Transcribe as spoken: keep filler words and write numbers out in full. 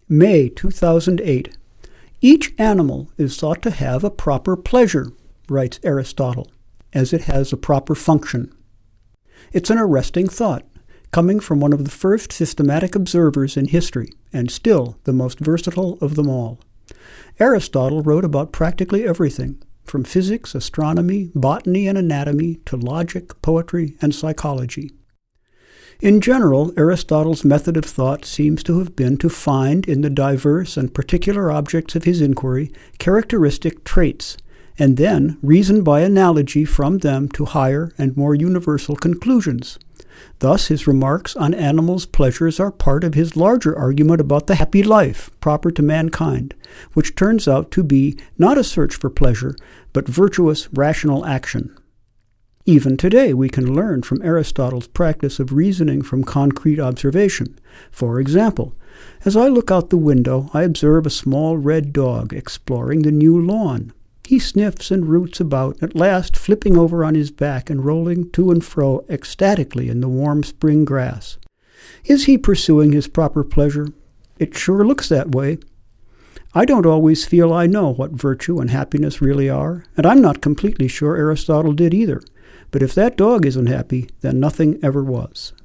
May two thousand eight. Each animal is thought to have a proper pleasure, writes Aristotle, as it has a proper function. It's an arresting thought, coming from one of the first systematic observers in history, and still the most versatile of them all. Aristotle wrote about practically everything, from physics, astronomy, botany, and anatomy to logic, poetry, and psychology. In general, Aristotle's method of thought seems to have been to find in the diverse and particular objects of his inquiry characteristic traits, and then reason by analogy from them to higher and more universal conclusions. Thus, his remarks on animals' pleasures are part of his larger argument about the happy life proper to mankind, which turns out to be not a search for pleasure, but virtuous, rational action. Even today, we can learn from Aristotle's practice of reasoning from concrete observation. For example, as I look out the window, I observe a small red dog exploring the new lawn. He sniffs and roots about, at last flipping over on his back and rolling to and fro ecstatically in the warm spring grass. Is he pursuing his proper pleasure? It sure looks that way. I don't always feel I know what virtue and happiness really are, and I'm not completely sure Aristotle did either. But if that dog isn't happy, then nothing ever was.